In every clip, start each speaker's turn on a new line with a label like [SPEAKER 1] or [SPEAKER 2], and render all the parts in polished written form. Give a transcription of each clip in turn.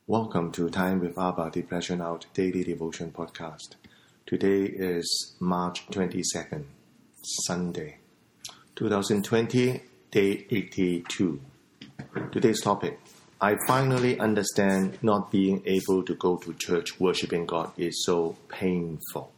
[SPEAKER 1] Welcome to Time with Abba, Depression Out Daily Devotion Podcast. Today is March 22nd, Sunday, 2020, Day 82. Today's topic, I finally understand not being able to go to church worshiping God is so painful.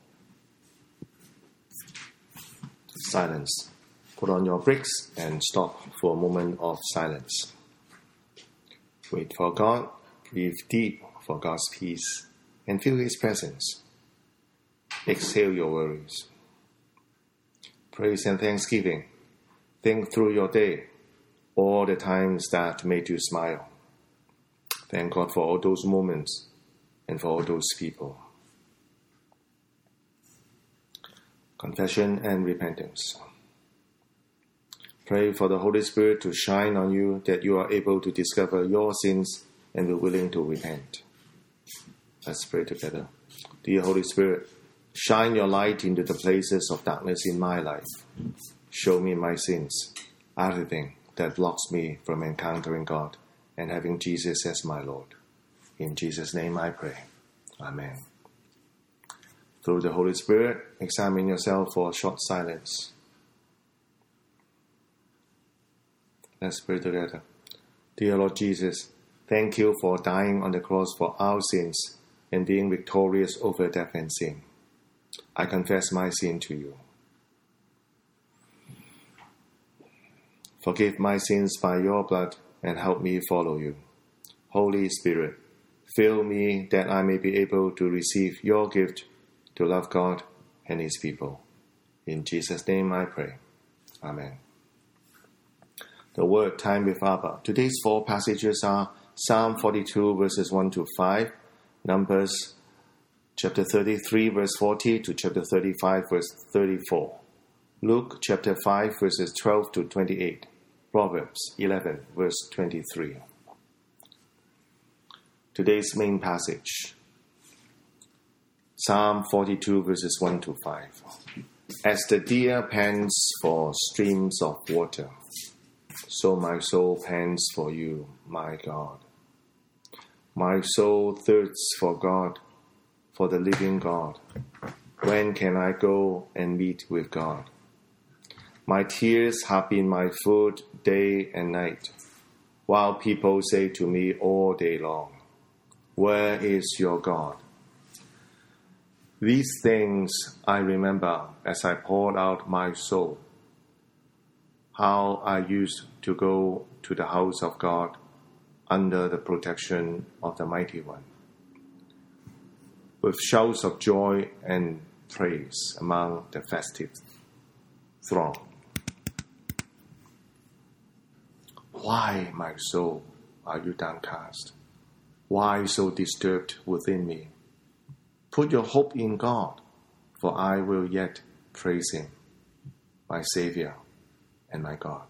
[SPEAKER 1] Silence. Put on your brakes and stop for a moment of silence. Wait for God. Breathe deep for God's peace and feel His presence. Exhale your worries. Praise and thanksgiving. Think through your day, all the times that made you smile. Thank God for all those moments and for all those people. Confession and repentance. Pray for the Holy Spirit to shine on you that you are able to discover your sins and be willing to repent. Let's pray together. Dear Holy Spirit, shine your light into the places of darkness in my life. Show me my sins, everything that blocks me from encountering God and having Jesus as my Lord. In Jesus' name I pray. Amen. Through the Holy Spirit, examine yourself for a short silence. Let's pray together. Dear Lord Jesus, thank you for dying on the cross for our sins and being victorious over death and sin. I confess my sin to you. Forgive my sins by your blood and help me follow you. Holy Spirit, fill me that I may be able to receive your gift to love God and His people. In Jesus' name I pray. Amen. The word Time with Abba. Today's four passages are Psalm 42 verses 1 to 5, Numbers chapter 33 verse 40 to chapter 35 verse 34, Luke chapter 5 verses 12 to 28, Proverbs 11 verse 23. Today's main passage, Psalm 42 verses 1 to 5. As the deer pants for streams of water, so my soul pants for you, my God. My soul thirsts for God, for the living God. When can I go and meet with God? My tears have been my food day and night, while people say to me all day long, where is your God? These things I remember as I poured out my soul, how I used to go to the house of God under the protection of the Mighty One, with shouts of joy and praise among the festive throng. Why, my soul, are you downcast? Why so disturbed within me? Put your hope in God, for I will yet praise Him, my Savior and my God.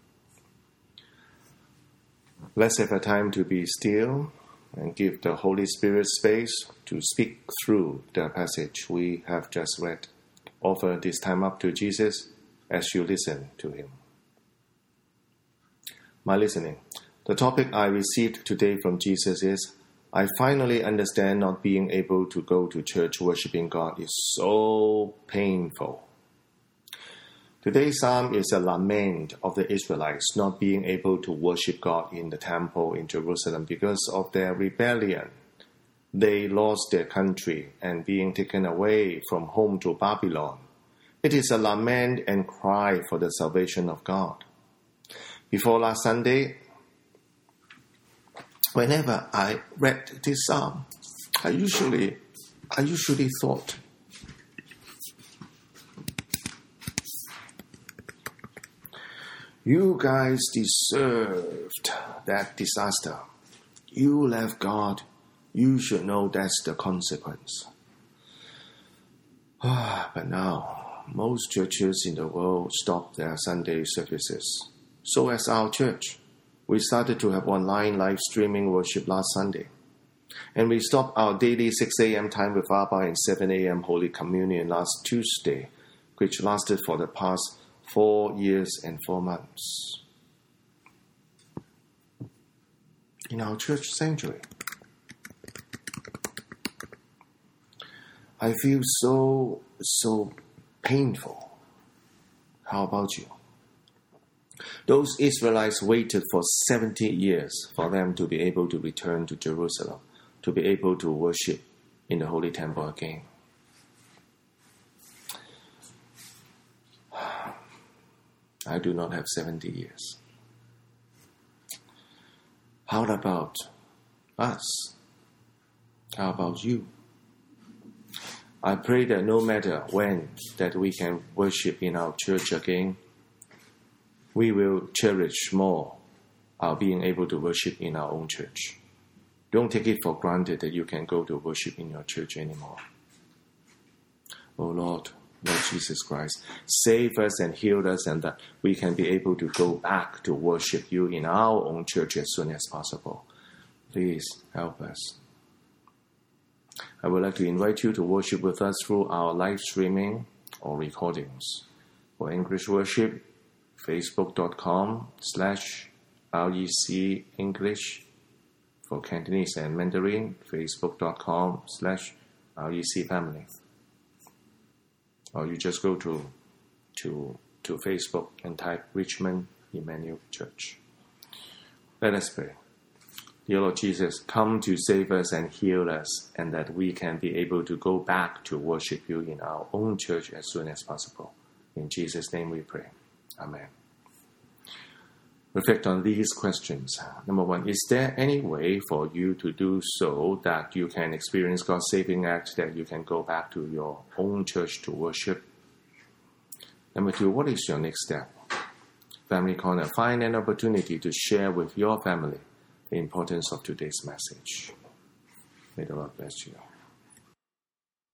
[SPEAKER 1] Let's have a time to be still and give the Holy Spirit space to speak through the passage we have just read. Offer this time up to Jesus as you listen to Him. My listening. The topic I received today from Jesus is, I finally understand not being able to go to church worshiping God is so painful. Today's psalm is a lament of the Israelites not being able to worship God in the temple in Jerusalem because of their rebellion. They lost their country and being taken away from home to Babylon. It is a lament and cry for the salvation of God. Before last Sunday, whenever I read this psalm, I usually thought, you guys deserved that disaster. You left God. You should know that's the consequence. But now, most churches in the world stopped their Sunday services. So as our church, we started to have online live streaming worship last Sunday. And we stopped our daily 6 a.m. Time with Abba and 7 a.m. Holy Communion last Tuesday, which lasted for the past 4 years and 4 months. In our church sanctuary, I feel so painful. How about you? Those Israelites waited for 70 years for them to be able to return to Jerusalem, to be able to worship in the Holy Temple again. I do not have 70 years. How about us? How about you? I pray that no matter when that we can worship in our church again, we will cherish more our being able to worship in our own church. Don't take it for granted that you can go to worship in your church anymore. Oh Lord Jesus Christ, save us and heal us, and that we can be able to go back to worship you in our own church as soon as possible. Please help us. I would like to invite you to worship with us through our live streaming or recordings. For English worship, facebook.com/REC English. For Cantonese and Mandarin, facebook.com/REC Family. Or you just go to Facebook and type Richmond Emmanuel Church. Let us pray. Dear Lord Jesus, come to save us and heal us, and that we can be able to go back to worship you in our own church as soon as possible. In Jesus' name we pray. Amen. Reflect on these questions. Number 1, is there any way for you to do so that you can experience God's saving act, that you can go back to your own church to worship? Number 2, what is your next step? Family Corner, find an opportunity to share with your family the importance of today's message. May the Lord bless you.